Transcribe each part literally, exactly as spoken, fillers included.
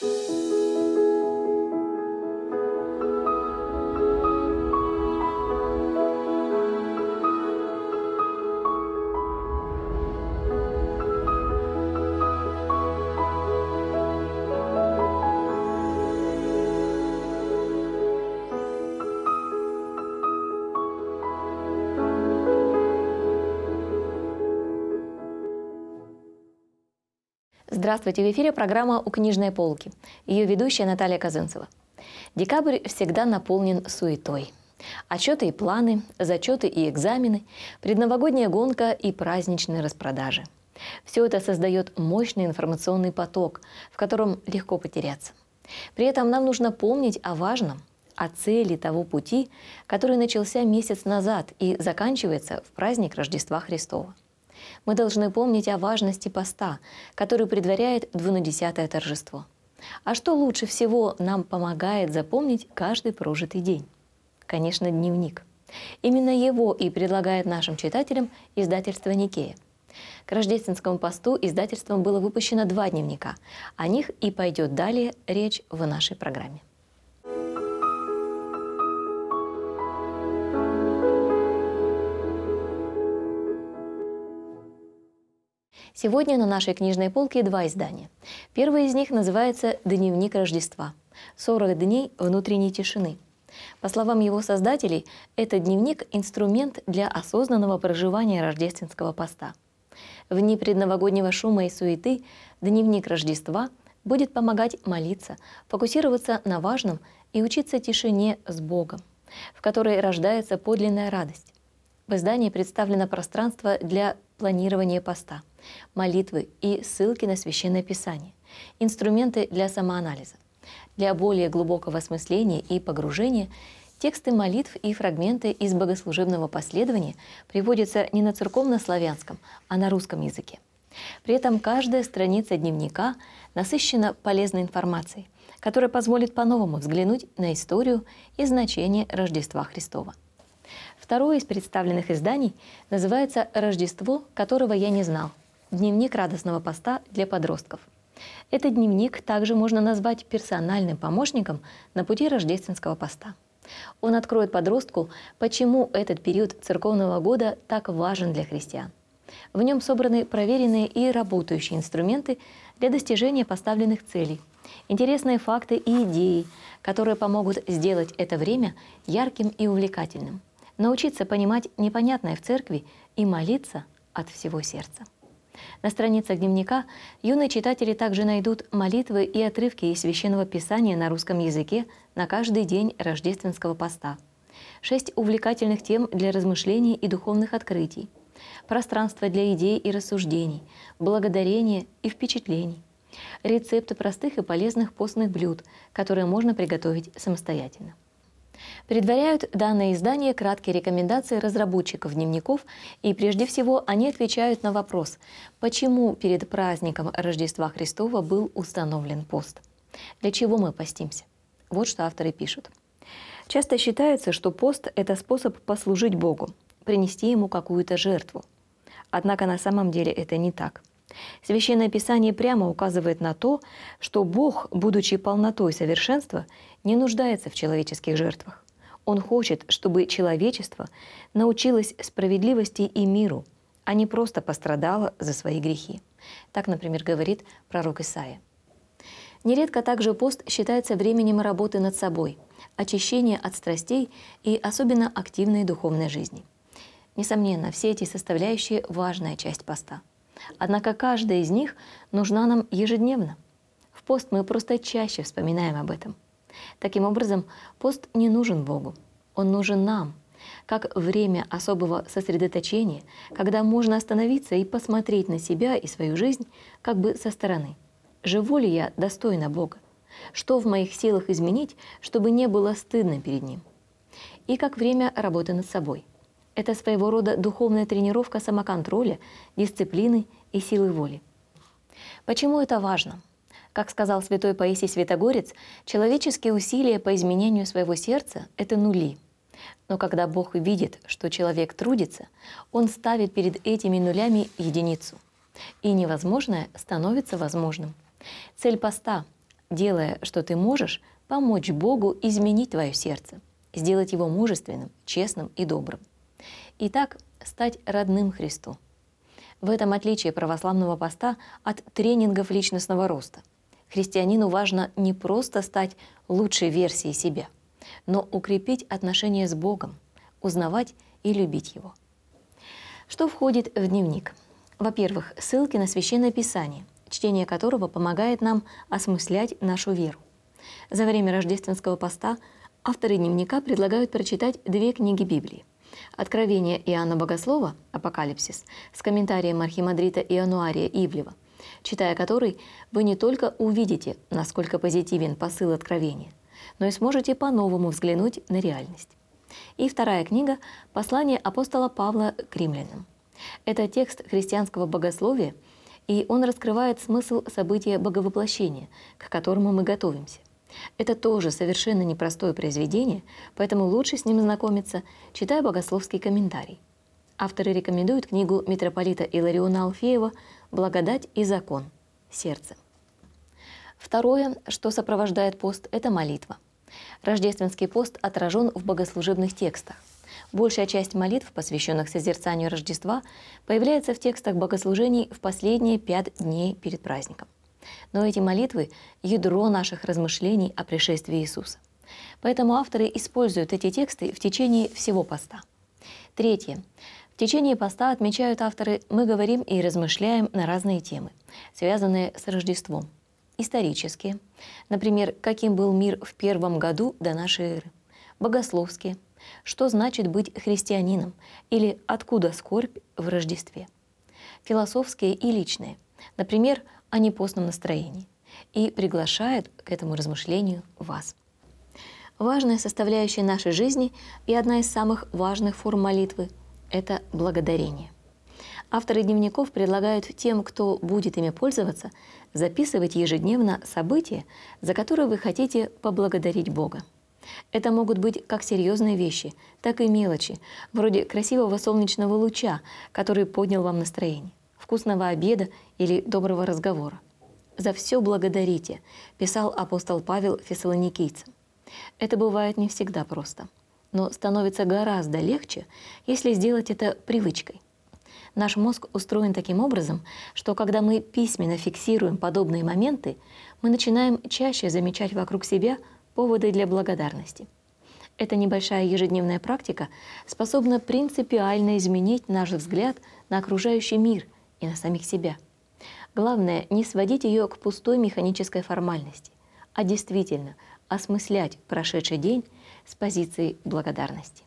Здравствуйте! В эфире программа «У книжной полки». Ее ведущая Наталья Казанцева. Декабрь всегда наполнен суетой. Отчеты и планы, зачеты и экзамены, предновогодняя гонка и праздничные распродажи. Все это создает мощный информационный поток, в котором легко потеряться. При этом нам нужно помнить о важном, о цели того пути, который начался месяц назад и заканчивается в праздник Рождества Христова. Мы должны помнить о важности поста, который предваряет двунадесятое торжество. А что лучше всего нам помогает запомнить каждый прожитый день? Конечно, дневник. Именно его и предлагает нашим читателям издательство «Никея». К рождественскому посту издательством было выпущено два дневника. О них и пойдет далее речь в нашей программе. Сегодня на нашей книжной полке два издания. Первое из них называется «Дневник Рождества. сорок дней внутренней тишины». По словам его создателей, этот дневник – инструмент для осознанного проживания рождественского поста. В дни предновогоднего шума и суеты дневник Рождества будет помогать молиться, фокусироваться на важном и учиться тишине с Богом, в которой рождается подлинная радость. В издании представлено пространство для планирования поста, молитвы и ссылки на Священное Писание, инструменты для самоанализа. Для более глубокого осмысления и погружения тексты молитв и фрагменты из богослужебного последования приводятся не на церковно-славянском, а на русском языке. При этом каждая страница дневника насыщена полезной информацией, которая позволит по-новому взглянуть на историю и значение Рождества Христова. Второе из представленных изданий называется «Рождество, которого я не знал. Дневник радостного поста для подростков». Этот дневник также можно назвать персональным помощником на пути рождественского поста. Он откроет подростку, почему этот период церковного года так важен для христиан. В нем собраны проверенные и работающие инструменты для достижения поставленных целей, интересные факты и идеи, которые помогут сделать это время ярким и увлекательным, научиться понимать непонятное в церкви и молиться от всего сердца. На страницах дневника юные читатели также найдут молитвы и отрывки из Священного Писания на русском языке на каждый день рождественского поста, шесть увлекательных тем для размышлений и духовных открытий, пространство для идей и рассуждений, благодарения и впечатлений, рецепты простых и полезных постных блюд, которые можно приготовить самостоятельно. Предваряют данное издание краткие рекомендации разработчиков дневников, и прежде всего они отвечают на вопрос, почему перед праздником Рождества Христова был установлен пост. Для чего мы постимся? Вот что авторы пишут. Часто считается, что пост – это способ послужить Богу, принести Ему какую-то жертву. Однако на самом деле это не так. Священное Писание прямо указывает на то, что Бог, будучи полнотой совершенства, не нуждается в человеческих жертвах. Он хочет, чтобы человечество научилось справедливости и миру, а не просто пострадало за свои грехи. Так, например, говорит пророк Исаия. Нередко также пост считается временем работы над собой, очищения от страстей и особенно активной духовной жизни. Несомненно, все эти составляющие – важная часть поста. Однако каждая из них нужна нам ежедневно. В пост мы просто чаще вспоминаем об этом. Таким образом, пост не нужен Богу, он нужен нам, как время особого сосредоточения, когда можно остановиться и посмотреть на себя и свою жизнь как бы со стороны. Живу ли я достойно Бога? Что в моих силах изменить, чтобы не было стыдно перед Ним? И как время работы над собой. Это своего рода духовная тренировка самоконтроля, дисциплины и силы воли. Почему это важно? Как сказал святой Паисий Святогорец, человеческие усилия по изменению своего сердца – это нули. Но когда Бог видит, что человек трудится, Он ставит перед этими нулями единицу. И невозможное становится возможным. Цель поста – делая, что ты можешь, помочь Богу изменить твое сердце, сделать его мужественным, честным и добрым. Итак, стать родным Христу. В этом отличие православного поста от тренингов личностного роста. Христианину важно не просто стать лучшей версией себя, но укрепить отношения с Богом, узнавать и любить Его. Что входит в дневник? Во-первых, ссылки на Священное Писание, чтение которого помогает нам осмыслять нашу веру. За время рождественского поста авторы дневника предлагают прочитать две книги Библии. «Откровение Иоанна Богослова» «Апокалипсис» с комментарием архимандрита Иануария Ивлева, читая который, вы не только увидите, насколько позитивен посыл Откровения, но и сможете по-новому взглянуть на реальность. И вторая книга «Послание апостола Павла к римлянам». Это текст христианского богословия, и он раскрывает смысл события Боговоплощения, к которому мы готовимся. Это тоже совершенно непростое произведение, поэтому лучше с ним знакомиться, читая богословский комментарий. Авторы рекомендуют книгу митрополита Илариона Алфеева «Благодать и закон. Сердце». Второе, что сопровождает пост, это молитва. Рождественский пост отражен в богослужебных текстах. Большая часть молитв, посвященных созерцанию Рождества, появляется в текстах богослужений в последние пять дней перед праздником. Но эти молитвы – ядро наших размышлений о пришествии Иисуса. Поэтому авторы используют эти тексты в течение всего поста. Третье. В течение поста, отмечают авторы, мы говорим и размышляем на разные темы, связанные с Рождеством. Исторические, например, каким был мир в первом году до нашей эры. Богословские, что значит быть христианином или откуда скорбь в Рождестве. Философские и личные, например, о непостном настроении, и приглашает к этому размышлению вас. Важная составляющая нашей жизни и одна из самых важных форм молитвы – это благодарение. Авторы дневников предлагают тем, кто будет ими пользоваться, записывать ежедневно события, за которые вы хотите поблагодарить Бога. Это могут быть как серьезные вещи, так и мелочи, вроде красивого солнечного луча, который поднял вам настроение, вкусного обеда или доброго разговора. «За все благодарите», писал апостол Павел фессалоникийцам. Это бывает не всегда просто, но становится гораздо легче, если сделать это привычкой. Наш мозг устроен таким образом, что когда мы письменно фиксируем подобные моменты, мы начинаем чаще замечать вокруг себя поводы для благодарности. Эта небольшая ежедневная практика способна принципиально изменить наш взгляд на окружающий мир и на самих себя. Главное, не сводить ее к пустой механической формальности, а действительно осмыслять прошедший день с позиции благодарности.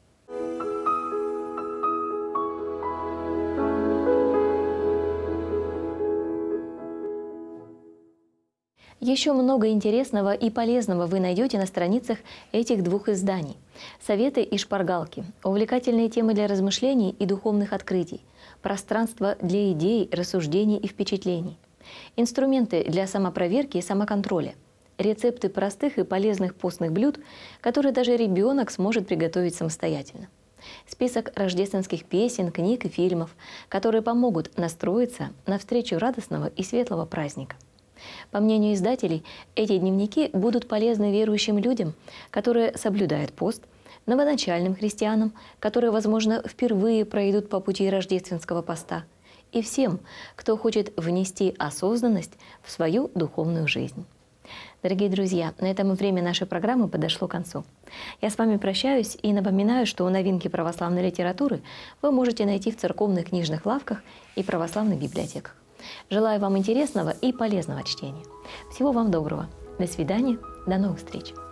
Еще много интересного и полезного вы найдете на страницах этих двух изданий. Советы и шпаргалки, увлекательные темы для размышлений и духовных открытий, пространство для идей, рассуждений и впечатлений, инструменты для самопроверки и самоконтроля, рецепты простых и полезных постных блюд, которые даже ребенок сможет приготовить самостоятельно. Список рождественских песен, книг и фильмов, которые помогут настроиться на встречу радостного и светлого праздника. По мнению издателей, эти дневники будут полезны верующим людям, которые соблюдают пост, новоначальным христианам, которые, возможно, впервые пройдут по пути рождественского поста, и всем, кто хочет внести осознанность в свою духовную жизнь. Дорогие друзья, на этом время нашей программы подошло к концу. Я с вами прощаюсь и напоминаю, что новинки православной литературы вы можете найти в церковных книжных лавках и православных библиотеках. Желаю вам интересного и полезного чтения. Всего вам доброго. До свидания. До новых встреч.